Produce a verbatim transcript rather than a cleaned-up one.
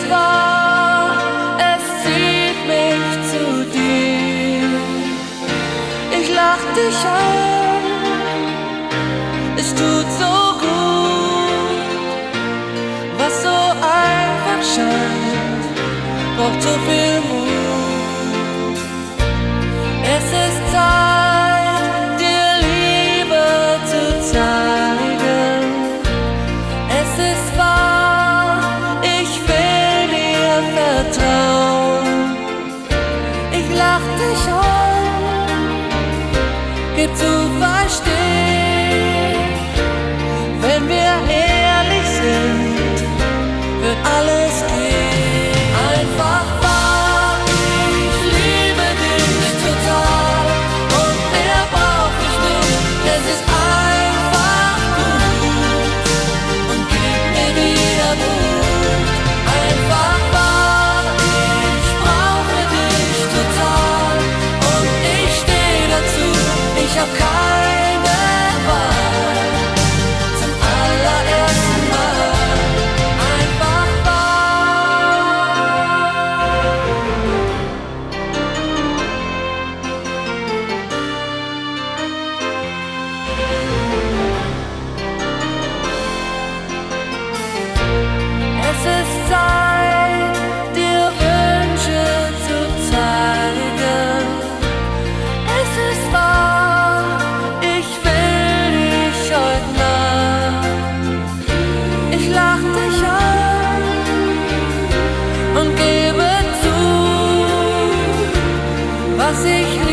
ist wahr, es zieht mich zu dir. Ich lach dich an, es tut so gut, was so einfach scheint, braucht so viel Mut. Es ist Zeit, dir Liebe zu zeigen. Es ist wahr, ich will dir vertrauen. Ich lach dich an, gib zu verstehen, wenn wir ehrlich sind, wird alles gehen. Einfach wahr, ich liebe dich total und mehr brauch ich nicht. Es ist einfach gut und gib mir wieder Mut. Einfach wahr, ich brauche dich total und ich steh dazu. Ich hab keine Wahl, zum allerersten Mal. Einfach wahr. Es ist Zeit, dir Wünsche zu zeigen. Es ist wahr, ich will dich heute Nacht. Ich lach dich an und gebe zu, was ich